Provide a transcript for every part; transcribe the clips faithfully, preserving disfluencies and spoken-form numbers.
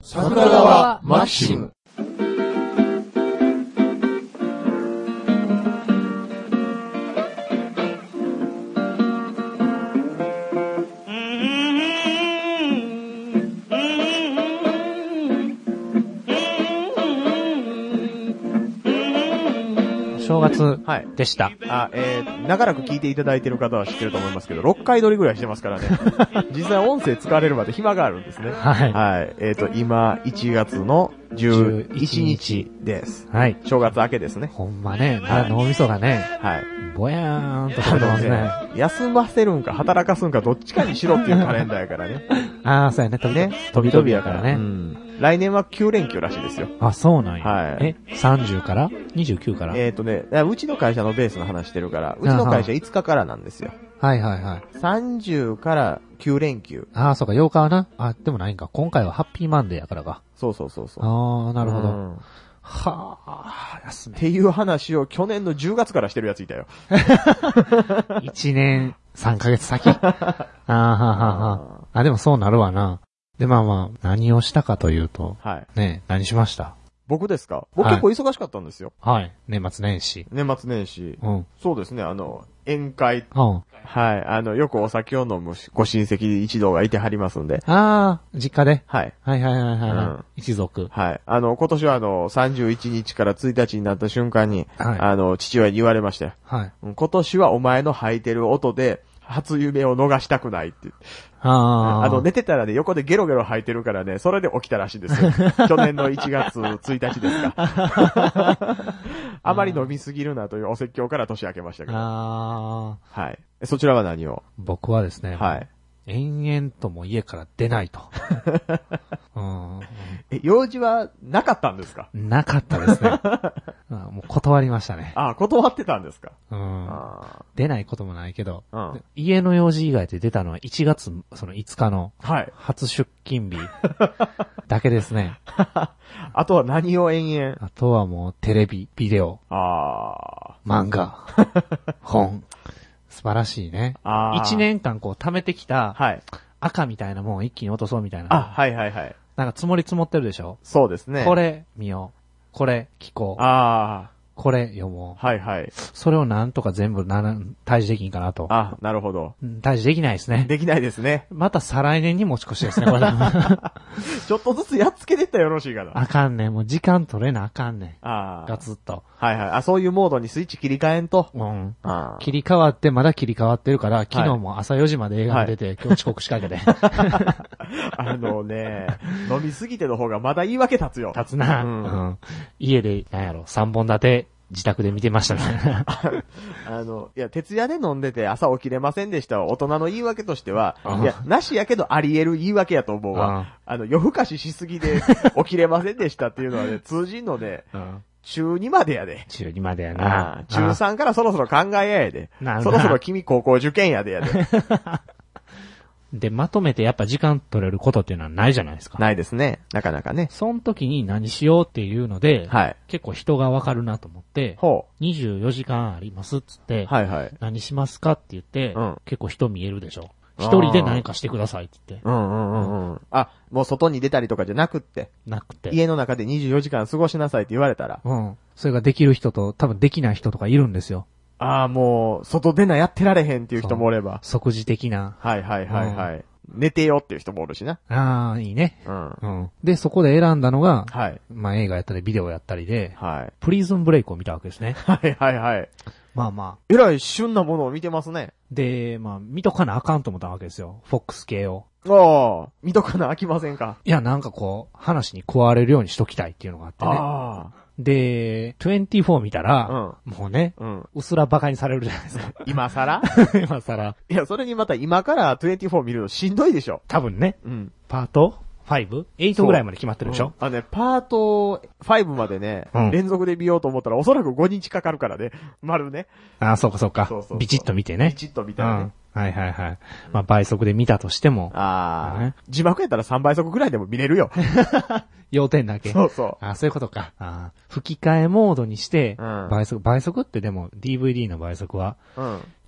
桜川マキシム。 正月でした。 はい、あ、えー、長らく聞いていただいている方は知ってると思いますけど、ろっかい撮りぐらいしてますからね。実際音声使われるまで暇があるんですね。 はい。 はい。えっ、ー、と、今、いちがつのじゅういちにちです。 はい。 正月明けですね。 ほんまね、まだ脳みそがね、 はい。 ぼやーんとしてますね。 休ませるんか働かすんかどっちかにしろっていうカレンダーやからね。 ああ、そうやね。飛びね。 飛び飛びやからね。 うん。来年はきゅうれんきゅうらしいですよ。 あ、そうなんや。 はい。 え、さんじゅうからにじゅうきゅうからえっ、ー、とね、うちの会社のベースの話してるから、うちの会社いつかからなんですよ。 はいはいはい。 さんじゅうからきゅうれんきゅう。 ああ、そうか、ようかはな。あ、でもないんか。今回はハッピーマンデーやからか。 そうそうそうそう。 ああ、なるほど。うん、 はあ、休め。っていう話を去年のじゅうがつからしてるやついたよ。 いちねんさんかげつ先。ああ、はあはあ。あ、でもそうなるわな。で、まあまあ、何をしたかというと、はい。ね、何しました？ 僕ですか？僕結構忙しかったんですよ。 はい。年末年始。 年末年始。 うん。 そうですね、あの、宴会。 うん。 はい。あの、よくお酒を飲むご親戚一同がいてはりますんで。 ああ、実家で？ はい。 はいはいはいはい。うん、一族。 はい。あの、今年はあの、さんじゅういちにちからついたちになった瞬間に、はい。あの、父親に言われまして。はい。今年はお前の吐いてる音で、初夢を逃したくないって。ああの、寝てたらね、横でゲロゲロ吐いてるからね、それで起きたらしいんですよ。去年のいちがつついたちですか。あまり飲みすぎるなというお説教から年明けましたけど。あはい。そちらは何を？ 僕はですね。 はい。 延々とも家から出ないと。うん、 え、用事はなかったんですか？ なかったですね。もう断りましたね。 ああ、断ってたんですか？ うん。あ出ないこともないけど、 うん、 家の用事以外で出たのはいちがつそのいつかの初出勤日だけですね。 あとは何を延々？ あとはもうテレビ、ビデオ、 あ漫画、本。素晴らしいね。一年間こう貯めてきた、はい。赤みたいなもんを一気に落とそうみたいな。 あ、はいはいはい。 なんか積もり積もってるでしょ？ そうですね。 これ見よう。これ聞こう。ああ。これ読もう。 はいはい。それをなんとか全部な、退治できんかなと。 あ、なるほど。 退治できないですね。 できないですね。 また再来年に持ち越しですね、これ。 ちょっとずつやっつけてったらよろしいかな。 あかんねん。もう時間取れなあかんねん。 ああ。 ガツッと。 はいはい。あ、そういうモードにスイッチ切り替えんと。 うん。あ切り替わって、まだ切り替わってるから、昨日も朝よじまで映画に出て、はい、今日遅刻しかけて。 あのね、飲みすぎての方がまだ言い訳立つよ。 立つな。うん。うん、家で、なんやろ、三本立て。自宅で見てましたね。 あの、いや、徹夜で飲んでて朝起きれませんでした大人の言い訳としては、いや、なしやけどあり得る言い訳やと思うわ。あの、夜更かししすぎで起きれませんでしたっていうのはね、通じんので、中にまでやで。 中にまでやな。 中さんからそろそろ考えややで。そろそろ君高校受験やでやで。 で、まとめてやっぱ時間取れることっていうのはないじゃないですか。 ないですね。なかなかね。 その時に何しようっていうので、はい、結構人がわかるなと思って、ほう。にじゅうよじかんありますっつって、はいはい。何しますかって言って、うん、結構人見えるでしょ。一人で何かしてくださいって言って。 うんうんうんうん。あ、もう外に出たりとかじゃなくって。 なくて。 家の中でにじゅうよじかん過ごしなさいって言われたら。 うん。それができる人と多分できない人とかいるんですよ。 ああ、もう、外出なやってられへんっていう人もおれば。 即時的な。 はいはいはいはい。うん寝てよっていう人もおるしな。 ああ、いいね。うん。うん。で、そこで選んだのが、はい。まあ映画やったりビデオやったりで、はい。プリズンブレイクを見たわけですね。 はいはいはい。 まあまあ。 えらい旬なものを見てますね。 で、まあ、見とかなあかんと思ったわけですよ。フォックス系を。 ああ、見とかなあきませんか。 いや、なんかこう、話に加われるようにしときたいっていうのがあってね。ああ。で、にじゅうよん見たら、うん、もうね、うん、うすらバカにされるじゃないですか。 今更今更。 いや、それにまた今からにじゅうよん見るのしんどいでしょ。 多分ね。うん。パート ご?はち ぐらいまで決まってるでしょ、 うん、あのね、パートごまでね、うん、連続で見ようと思ったらおそらくごにちかかるからね。丸ね。 ああ、そうかそうか。そうそうそう。ビチッと見てね。 ビチッと見たらね。うんはいはいはい。まあ倍速で見たとしても。 ああ、ね。字幕やったらさんばい速ぐらいでも見れるよ。 要点だけ。 そうそう。 ああ、そういうことか。ああ。吹き替えモードにして、うん、倍速、倍速ってでも ディーブイディー の倍速は、うん、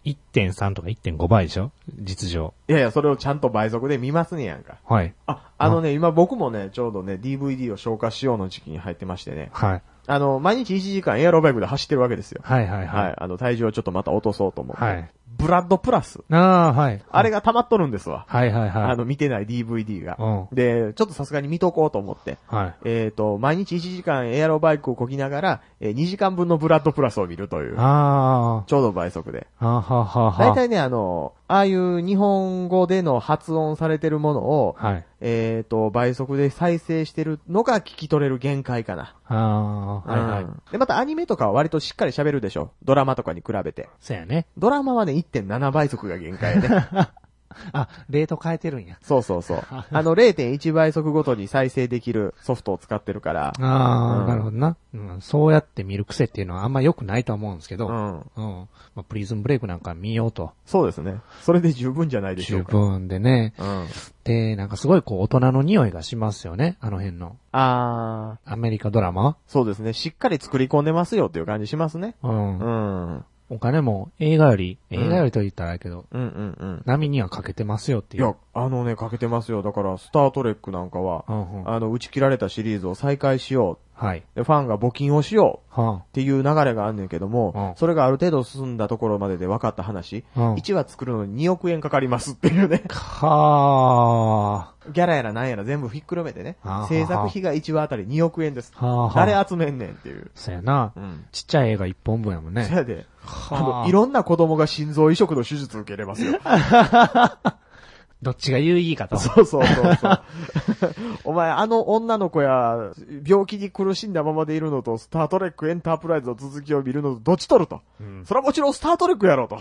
いってんさん とか いってんご 倍でしょ実情。 いやいや、それをちゃんと倍速で見ますねやんか。 はい。 あ、あのね、今僕もね、ちょうどね、ディーブイディー を消化しようの時期に入ってましてね。 はい。 あの、毎日いちじかんエアロバイクで走ってるわけですよ。 はいはいはい。 はい。あの、体重をちょっとまた落とそうと思って。 はい。 ブラッドプラス。 ああ、はい。 あれが溜まっとるんですわ。 はいはいはい。 あの、見てない ディーブイディー が。 うん。 で、ちょっとさすがに見とこうと思って。 はい。 えっと、毎日いちじかんエアロバイクを漕ぎながら、えー、にじかんぶんのブラッドプラスを見るという。 ああ。 ちょうど倍速で。 はははは。 大体ね、あの、ああいう日本語での発音されてるものを、 はい。 えっと、倍速で再生してるのが聞き取れる限界かな。 ああ、はいはい、うん。 で、またアニメとかは割としっかり喋るでしょ。ドラマとかに比べて。 そうやね。 ドラマはね、いってんなな 倍速が限界やね。 あ、レート変えてるんや。 そうそうそう。あの れいてんいち 倍速ごとに再生できるソフトを使ってるから。 ああ、うん、なるほどな、うん。そうやって見る癖っていうのはあんま良くないと思うんですけど。うん。うん。まあ、プリズンブレイクなんか見ようと。 そうですね。それで十分じゃないでしょうか。 十分でね。 うん。 で、なんかすごいこう大人の匂いがしますよね。あの辺の。ああ。アメリカドラマ？ そうですね。しっかり作り込んでますよっていう感じしますね。 うん。 うん。 お金も映画より、映画よりと言ったらあれけど、 うんうんうん。 波にはかけてますよっていう。 いや、あのね、かけてますよ。だから、スタートレックなんかは、うんうん、あの、打ち切られたシリーズを再開しよう。はい。で、ファンが募金をしよう。はあ、っていう流れがあんねんけども、はあ、それがある程度進んだところまでで分かった話、はあ、いちわ作るのににおくえんかかりますっていうね。はあ。ギャラやらなんやら全部ひっくるめてね。はあ、制作費がいちわあたりにおくえんです。はあ、誰集めんねんっていう。 そうやな。うん、ちっちゃい映画いっぽんぶんやもんね。 そうやで。あの、いろんな子供が心臓移植の手術受けれますよ。 どっちが有意義かと。 そうそうそうそう。お前、あの女の子や、病気に苦しんだままでいるのと、スタートレックエンタープライズの続きを見るのと、どっち取ると。うん、それはもちろんスタートレックやろうと。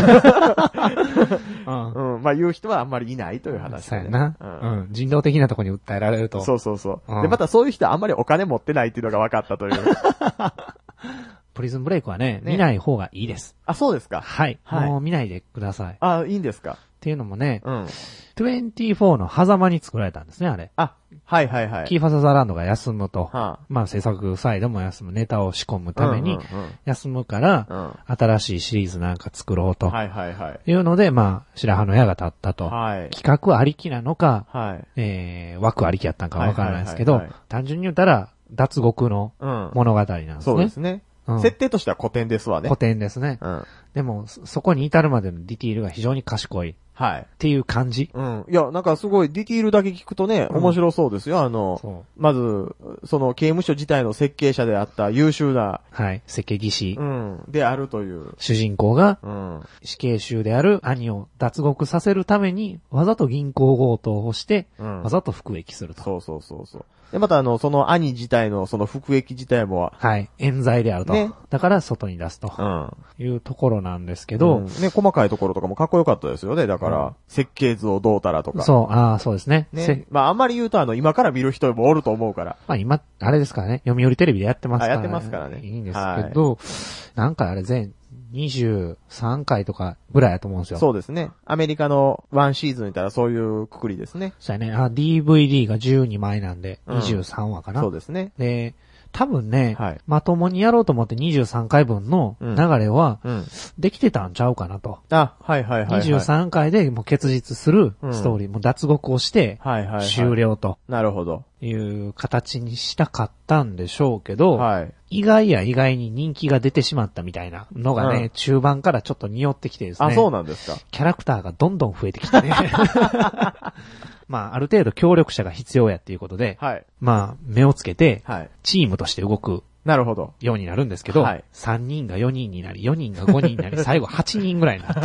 うんうん、まあ言う人はあんまりいないという話、ね。 そうやな、うん。うん。人道的なところに訴えられると。 そうそうそう。うん、で、またそういう人はあんまりお金持ってないっていうのが分かったという。 プリズンブレイクはね、ね見ない方がいいです。 あ、そうですか。 はい。はい、もう見ないでください。 あ、いいんですか。 っていうのもね、うん。にじゅうよんの狭間に作られたんですね、あれ。 あ、はいはいはい。 キーファザザランドが休むと。はあ、まあ制作サイドも休む、ネタを仕込むために、休むから、うんうんうん、新しいシリーズなんか作ろうと。はいはいはい。いうので、まあ、白羽の矢が立ったと。はい。企画ありきなのか、はい。えー、枠ありきやったんかわからないですけど、はいはいはいはい、単純に言ったら、脱獄の物語なんですね。うん、 そうですね。うん、設定としては古典ですわね。 古典ですね。うん。でも、そこに至るまでのディティールが非常に賢い。はい。っていう感じ。 うん。いや、なんかすごいディティールだけ聞くとね、面白そうですよ。あの、まず、その刑務所自体の設計者であった優秀な。 はい。設計技師。 うん。であるという。 主人公が、うん。死刑囚である兄を脱獄させるために、わざと銀行強盗をして、うん、わざと服役すると。 そうそうそうそう。で、またあの、その兄自体のその服役自体も。 はい。冤罪であると。ね。だから外に出すと。うん。いうところなんですけど、うん。 ね、細かいところとかもかっこよかったですよね。だから、うん、設計図をどうたらとか。 そう、ああ、そうですね。 ね。まあ、あんまり言うとあの、今から見る人もおると思うから。 まあ今、あれですからね。読売テレビでやってますからね。 やってますからね。 いいんですけど、はい、なんかあれ全、にじゅうさんかいとかぐらいだと思うんですよ。 そうですね。アメリカのワンシーズンいたらそういうくくりですね。 そうやね。あ、ディーブイディー がじゅうにまいなんで、にじゅうさんわかな。 そうですね。 で、多分ね、はい、まともにやろうと思ってにじゅうさんかいぶんの流れは、できてたんちゃうかなと。 うんうん、あ、はいはいはい、はい。 にじゅうさんかいでもう結実するストーリー、うん、もう脱獄をして、終了と。 なるほど。 いう形にしたかったんでしょうけど、はい、意外や意外に人気が出てしまったみたいなのがね、うん、中盤からちょっと匂ってきてですね。 あ、そうなんですか。 キャラクターがどんどん増えてきてね。まあ、ある程度協力者が必要やっていうことで、はい、まあ、目をつけて、はい、チームとして動く。 なるほど。 ようになるんですけど、はい、さんにんがよにんになり、よにんがごにんになり、最後はちにんぐらいにな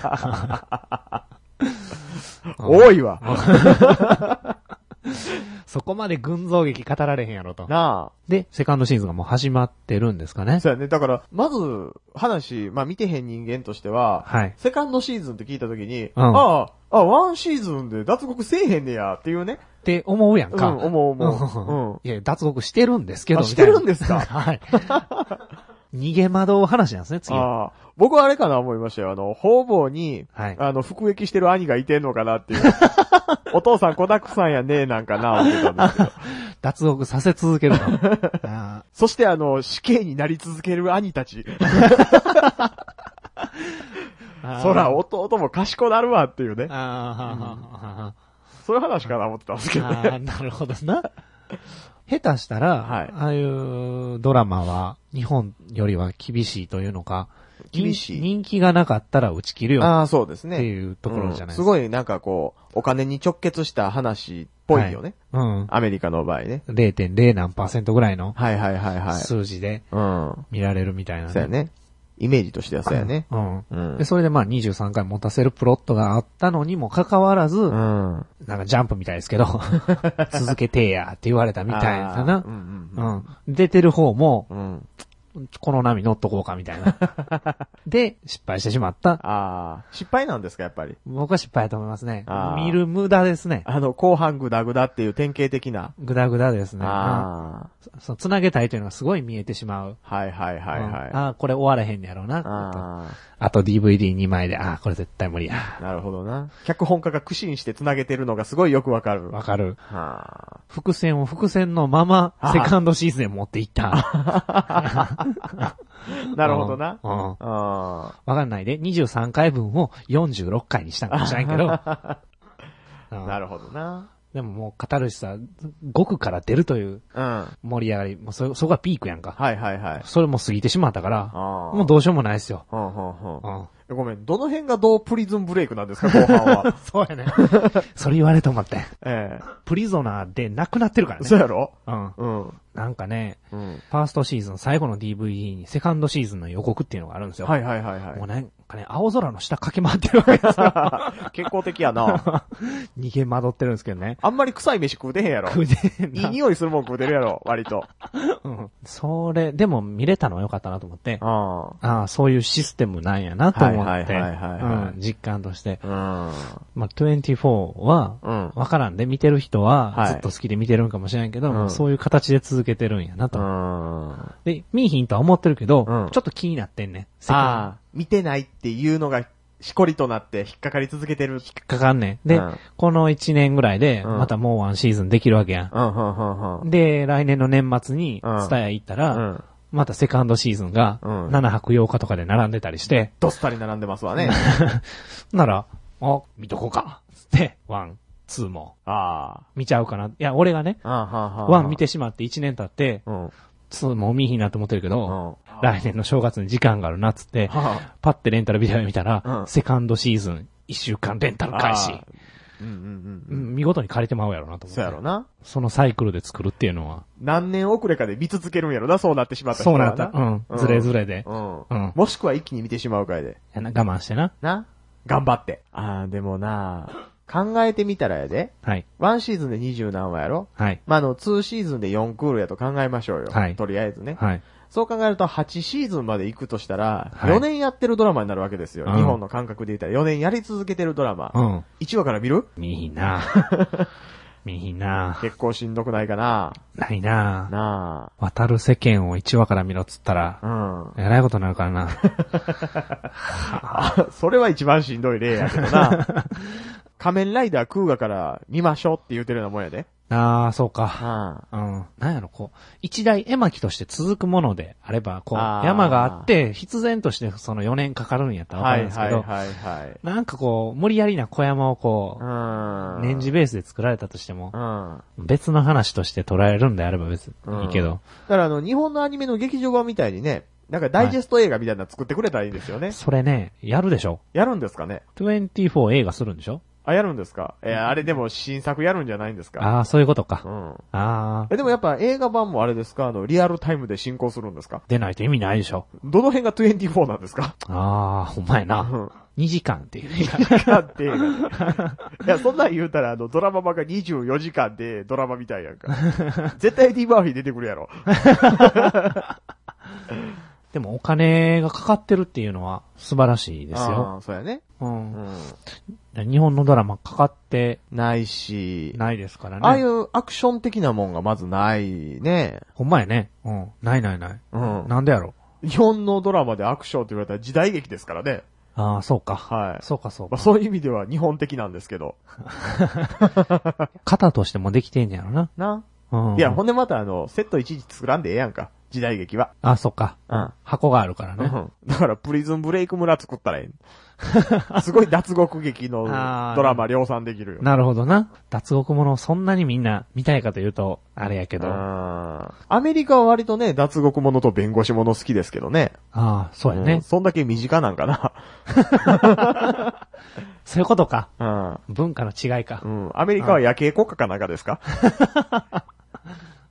って。 多いわ。 そこまで群像劇語られへんやろと。なあ。で、セカンドシーズンがもう始まってるんですかね。 そうやね。だから、まず、話、まあ見てへん人間としては、はい。セカンドシーズンって聞いたときに、うん、ああ、あ、ワンシーズンで脱獄せえへんねや、っていうね。 って思うやんか。 うん、思う思う。うん。いや、脱獄してるんですけど、 してるんですかはい。逃げ惑う話なんですね、次。ああ。 僕はあれかな思いましたよ。あの、方々に、はい、あの、服役してる兄がいてんのかなっていう。お父さん子だくさんやねなんかな思ってたんですけど。 脱獄させ続けるの。 そしてあの、死刑になり続ける兄たち。 そら弟も賢なるわっていうね。あそういう話かな思ってたんですけどね。 あなるほどな。下手したら、はい、ああいうドラマは日本よりは厳しいというのか、 厳しい。 人気がなかったら打ち切るよ。 ああ、そうですね。 っていうところじゃないですか。 うん、すごいなんかこう、お金に直結した話っぽいよね。はい、うん。アメリカの場合ね。 れいてんれい 何パーセントぐらいの。 はいはいはいはい。 数字で。うん。見られるみたいな、ね。 そうやね。イメージとしてはそうやね。 うん。うん。で、それでまあにじゅうさんかい持たせるプロットがあったのにもかかわらず、うん。なんかジャンプみたいですけど、続けてやって言われたみたいな。うん、うん、うん。出てる方も、うん。この波乗っとこうかみたいな。で、失敗してしまった。ああ。失敗なんですか、やっぱり。 僕は失敗だと思いますね。見る無駄ですね。 あの、後半グダグダっていう典型的な。 グダグダですね。ああ。そう、つなげたいというのがすごい見えてしまう。 はいはいはいはい。うん、 ああ、これ終わらへんやろうな。ああと ディーブイディーに 枚で、ああ、これ絶対無理や。 なるほどな。脚本家が苦心してつなげてるのがすごいよくわかる。 わかる。はあ、伏線を伏線のまま、セカンドシーズンへ持っていった。 なるほどな。 うん。わかんないで。にじゅうさんかいぶんをよんじゅうろっかいにしたんかもしれんけど。 なるほどな。 でももうカタルシスはごくから出るという盛り上がり、もうそ、そこがピークやんか。 はいはいはい。 それも過ぎてしまったから、もうどうしようもないですよ。うんうんうん、ごめん、どの辺がどうプリズンブレイクなんですか、後半は。 そうやね。それ言われと思って。ええ。プリゾナーで亡くなってるからね。 そうやろ？ うん。うん。なんかね、うん、ファーストシーズン最後の ディーブイディー にセカンドシーズンの予告っていうのがあるんですよ。 はいはいはいはい。 もうなんかね、青空の下駆け回ってるわけですよ。 健康的やな。 逃げ惑ってるんですけどね。 あんまり臭い飯食うてへんやろ。 食うてへんな。 いい匂いするもん食うてるやろ、割と。 うん。それ、でも見れたのは良かったなと思って。ああ、そういうシステムなんやなと思って。はいはいはいはい、はい、うん。実感として。うん。まあ、にじゅうよんは、うん。わからんで、見てる人は、ずっと好きで見てるんかもしれんけど、はい、そういう形で続けてるんやなと。うん。で、見いひんとは思ってるけど、うん、ちょっと気になってんね。 ああ、見てないっていうのが、しこりとなって引っかかり続けてる。引っかかんねん。で、うん、このいちねんぐらいで、またもうワンシーズンできるわけやん。うんうんうんうん、で、来年の年末に、ツタヤ行ったら、うん、またセカンドシーズンが、ななはくようかとかで並んでたりして。 どっさり並んでますわね。 なら、あ、見とこうか。つって、ワン、ツーも。ああ。見ちゃうかな。いや、俺がね、ワン見てしまっていちねん経って、うん、ツーも見ひんなと思ってるけど、うん、来年の正月に時間があるなっつって、はあ、パッてレンタルビデオ見たら、うん、セカンドシーズンいっしゅうかんレンタル開始。うんうんうんうん、見事に借りてまうやろなと思って。 そうやろな。 そのサイクルで作るっていうのは。 何年遅れかで見続けるんやろな、そうなってしまった人はな。そうなった。うん。ずれずれで。 うん。うん。もしくは一気に見てしまうかいで。 やな、我慢してな。 な。頑張って。ああ、でもな、考えてみたらやで。はい。ワンシーズンで二十何話やろ。はい。まあ、あの、ツーシーズンでよんクールやと考えましょうよ。はい。とりあえずね。はい。そう考えるとはちシーズンまで行くとしたら、よねんやってるドラマになるわけですよ。はい、日本の感覚で言ったらよねんやり続けてるドラマ。うん。いちわから見る？ 見ひんな。見ひんな。 結構しんどくないかな。 ないな。なあ。渡る世間をいちわから見ろっつったら、うん。えらいことになるからな。 それは一番しんどい例やけどな。仮面ライダークーガから見ましょうって言ってるようなもんやで。 ああ、そうか。うん。うん。なんやろ、こう、一大絵巻として続くものであれば、こう、山があって、必然としてそのよねんかかるんやったらわかるんですけど、はいはいはいはい。なんかこう、無理やりな小山をこう、うん。年次ベースで作られたとしても、うん。別の話として捉えるんであれば別にいいけど。うん、 だからあの、日本のアニメの劇場版みたいにね、なんかダイジェスト映画みたいなの作ってくれたらいいんですよね。はい、 それね、やるでしょ。 やるんですかね。 にじゅうよん映画するんでしょ。 あ、やるんですか？えー、あれでも新作やるんじゃないんですか？ ああ、そういうことか。うん。ああ。 え、でもやっぱ映画版もあれですか？あの、リアルタイムで進行するんですか？ 出ないと意味ないでしょ。 どの辺がにじゅうよんなんですか？ ああ、ほんまやな。うん。にじかんっていう映画。 にじかんって映画。いや、そんなん言うたら、あの、ドラマ版がにじゅうよじかんでドラマみたいやんか。絶対エディ・マーフィー出てくるやろ。 でもお金がかかってるっていうのは素晴らしいですよ。 ああ、そうやね。うん。うん、 日本のドラマかかってないし、 ないですからね。 ああいうアクション的なもんがまずないね。 ほんまやね。うん。ないないない。うん。なんでやろ。 日本のドラマでアクションって言われたら時代劇ですからね。 ああ、そうか。はい。そうかそうか。 まあ、そういう意味では日本的なんですけど。 型としてもできてんやろな。 な。うん。いや、ほんでまたあの、セットいちいち作らんでええやんか。 時代劇は。 あ、そっか。うん。箱があるからね。うん。 だから、プリズンブレイク村作ったらええ。すごい脱獄劇のドラマ量産できるよ。 なるほどな。脱獄ものそんなにみんな見たいかというと、あれやけど。 アメリカは割とね、脱獄ものと弁護士もの好きですけどね。 ああ、そうやね、うん。 そんだけ身近なんかな。 そういうことか。うん。文化の違いか。 うん。アメリカは夜景国家かなんかですか？